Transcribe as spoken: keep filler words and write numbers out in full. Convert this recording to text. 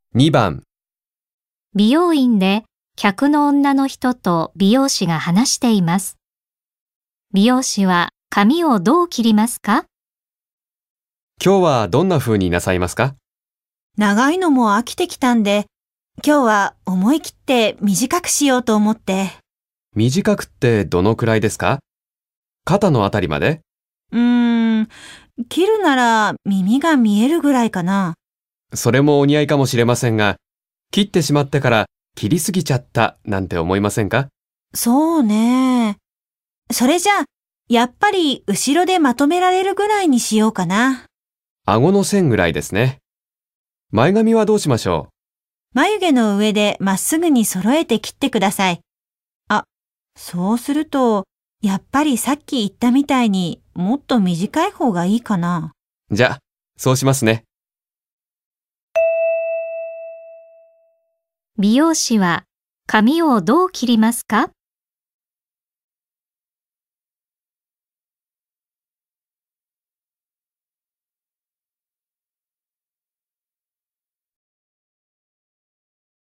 にばん、 美容院で客の女の人と美容師が話しています。美容師は髪をどう切りますか？ 今日はどんな風になさいますか？ 長いのも飽きてきたんで、今日は思い切って短くしようと思って。 短くってどのくらいですか？肩のあたりまで？ うーん、切るなら耳が見えるぐらいかな。 それもお似合いかもしれませんが、切ってしまってから切りすぎちゃったなんて思いませんか？ そうね。それじゃあ、やっぱり後ろでまとめられるぐらいにしようかな。 顎の線ぐらいですね。前髪はどうしましょ眉毛の上でまっすぐに揃えて切ってください。あ、そうすると、やっぱりさっき言ったみたいにもっと短い方がいいかな。 う？じゃあ、そうしますね。 美容師は髪をどう切りますか？